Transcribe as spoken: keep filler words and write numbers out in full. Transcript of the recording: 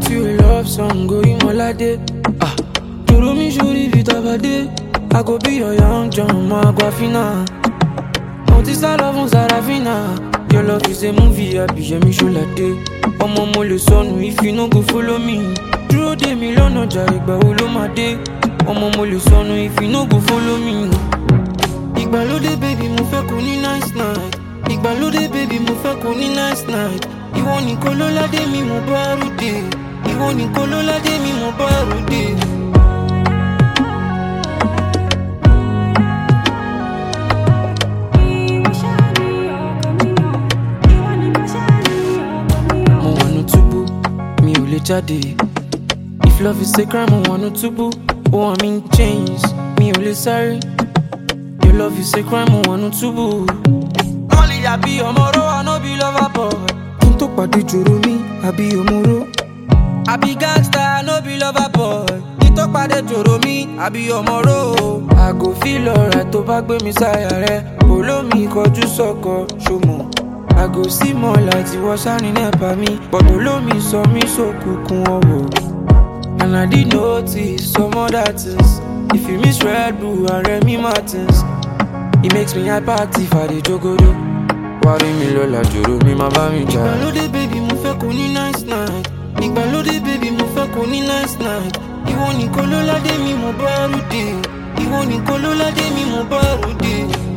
write you a love song, go in Molade. Ah, Joro mi shuri vitabade. I go be your young John, my Guafina. Montisa love Sarafina. Your love is a movie, I be me show la day. Omo mo le sonu, if you no go follow me. Duro de mi lọ́nà jà ìgbà wo ló máa dé. Ọmọ mo le sọnù, if you no go follow me. Ìgbàlódé baby mo fẹ́ kó ní nice night. Ìgbàlódé baby mo fẹ́ kó ní nice night. Ìwọ nìkan ló ládé mi mo bá ròde. Ìwọ nìkan ló ládé mi mo bá ròde. Mo wà nù túbú, mi ò lè jáde. If love is a crime, I wanna tubu. Oh, I'm in chains, me only sorry. Your love is a crime, I wanna tubu. Only I be your moro, I no be lover boy. Kinto padi joro mi, I be your moro. I be gangster, I no be lover boy. Kinto padi joro mi, I be your moro. I go feel alright, to back with me sire. Follow me, koju soko, shomo. I go see more lights, you was shining up at me. But follow me, so me so kukun owo. And I did notice some other things. If you miss Red Bull and Remy Martins, it makes me hyperactive for the jogodo. Worry me lola joro mi ma ba mi ja. Ìgbàlódé baby mo fẹ́ kó ní nice night. Ìgbàlódé baby mo fẹ́ kó ní nice night. Ìwọ nìkan ló ládé mi mo bá ròde. Ìwọ nìkan ló ládé mi mo bá ròde.